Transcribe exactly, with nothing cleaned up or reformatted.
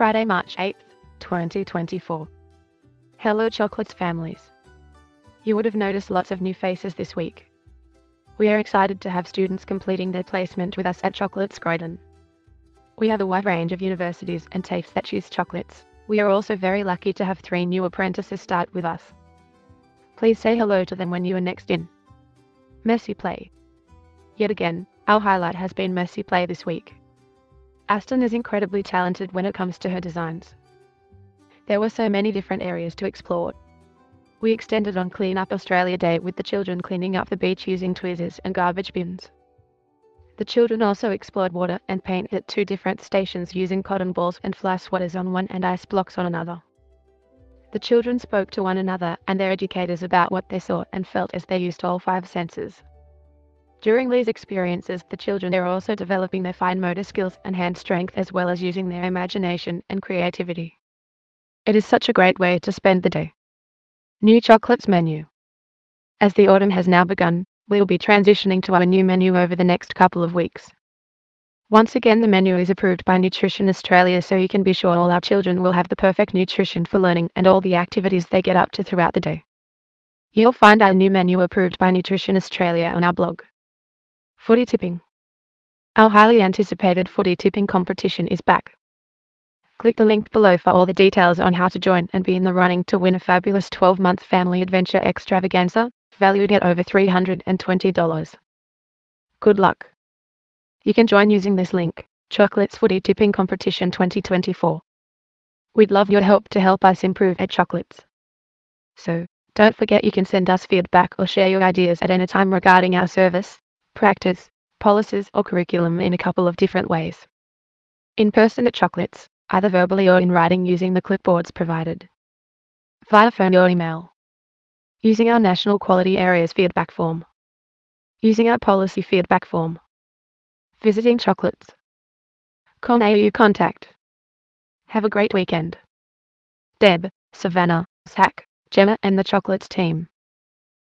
Friday, March eighth, twenty twenty-four. Hello Chocolates families. You would have noticed lots of new faces this week. We are excited to have students completing their placement with us at Chocolates Croydon. We have a wide range of universities and tastes that choose chocolates. We are also very lucky to have three new apprentices start with us. Please say hello to them when you are next in. Messy Play. Yet again, our highlight has been Messy Play this week. Aston is incredibly talented when it comes to her designs. There were so many different areas to explore. We extended on Clean Up Australia Day with the children cleaning up the beach using tweezers and garbage bins. The children also explored water and paint at two different stations using cotton balls and fly swatters on one and ice blocks on another. The children spoke to one another and their educators about what they saw and felt as they used all five senses. During these experiences, the children are also developing their fine motor skills and hand strength as well as using their imagination and creativity. It is such a great way to spend the day. New chocolates menu. As the autumn has now begun, we will be transitioning to our new menu over the next couple of weeks. Once again, the menu is approved by Nutrition Australia, so you can be sure all our children will have the perfect nutrition for learning and all the activities they get up to throughout the day. You'll find our new menu approved by Nutrition Australia on our blog. Footy tipping. Our highly anticipated footy tipping competition is back. Click the link below for all the details on how to join and be in the running to win a fabulous twelve-month family adventure extravaganza, valued at over three hundred twenty dollars. Good luck. You can join using this link, Chocolates Footy Tipping Competition twenty twenty-four. We'd love your help to help us improve at Chocolates. So, don't forget you can send us feedback or share your ideas at any time regarding our service, practice, policies or curriculum in a couple of different ways. In person at Chocolates, either verbally or in writing using the clipboards provided. Via phone or email. Using our National Quality Areas feedback form. Using our policy feedback form. Visiting Chocolates. Com A U contact. Have a great weekend. Deb, Savannah, Zach, Gemma and the Chocolates team.